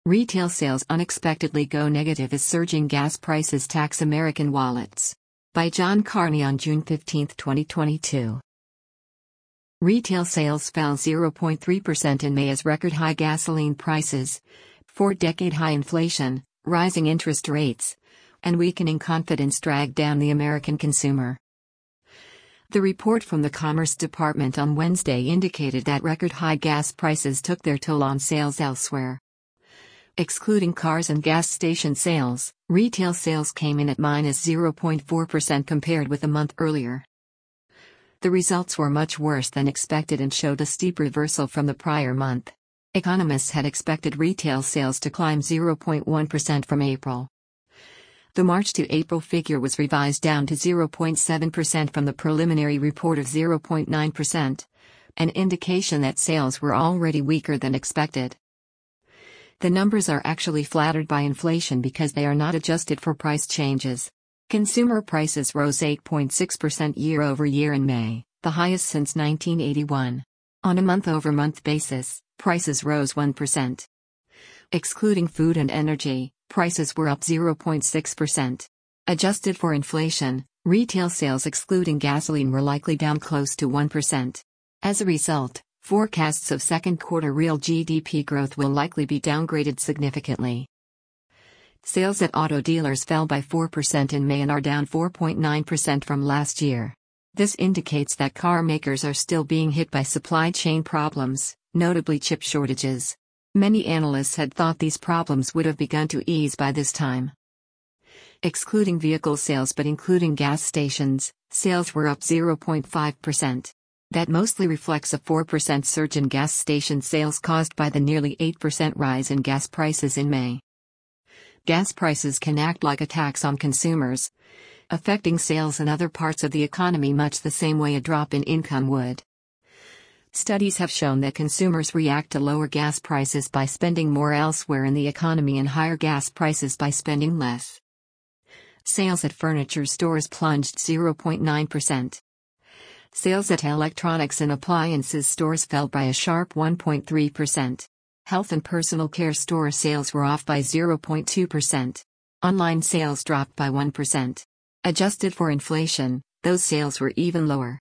Retail sales unexpectedly go negative as surging gas prices tax American wallets. By John Carney on June 15, 2022. Retail sales fell 0.3% in May as record-high gasoline prices, four-decade-high inflation, rising interest rates, and weakening confidence dragged down the American consumer. The report from the Commerce Department on Wednesday indicated that record-high gas prices took their toll on sales elsewhere. Excluding cars and gas station sales, retail sales came in at -0.4% compared with a month earlier. The results were much worse than expected and showed a steep reversal from the prior month. Economists had expected retail sales to climb 0.1% from April. The March to April figure was revised down to 0.7% from the preliminary report of 0.9%, an indication that sales were already weaker than expected. The numbers are actually flattered by inflation because they are not adjusted for price changes. Consumer prices rose 8.6% year-over-year in May, the highest since 1981. On a month-over-month basis, prices rose 1%. Excluding food and energy, prices were up 0.6%. Adjusted for inflation, retail sales excluding gasoline were likely down close to 1%. As a result, forecasts of second quarter real GDP growth will likely be downgraded significantly. Sales at auto dealers fell by 4% in May and are down 4.9% from last year. This indicates that car makers are still being hit by supply chain problems, notably chip shortages. Many analysts had thought these problems would have begun to ease by this time. Excluding vehicle sales but including gas stations, sales were up 0.5%. That mostly reflects a 4% surge in gas station sales caused by the nearly 8% rise in gas prices in May. Gas prices can act like a tax on consumers, affecting sales in other parts of the economy much the same way a drop in income would. Studies have shown that consumers react to lower gas prices by spending more elsewhere in the economy and higher gas prices by spending less. Sales at furniture stores plunged 0.9%. Sales at electronics and appliances stores fell by a sharp 1.3%. Health and personal care store sales were off by 0.2%. Online sales dropped by 1%. Adjusted for inflation, those sales were even lower.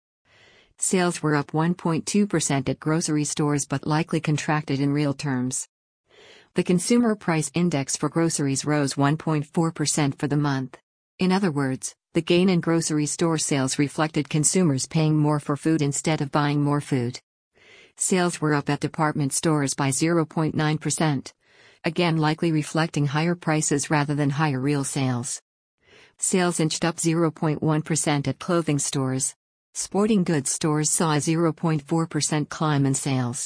Sales were up 1.2% at grocery stores but likely contracted in real terms. The Consumer Price Index for groceries rose 1.4% for the month. In other words, the gain in grocery store sales reflected consumers paying more for food instead of buying more food. Sales were up at department stores by 0.9%, again likely reflecting higher prices rather than higher real sales. Sales inched up 0.1% at clothing stores. Sporting goods stores saw a 0.4% climb in sales.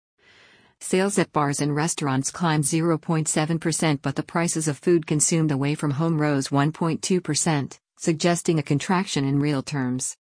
Sales at bars and restaurants climbed 0.7%, but the prices of food consumed away from home rose 1.2%, suggesting a contraction in real terms.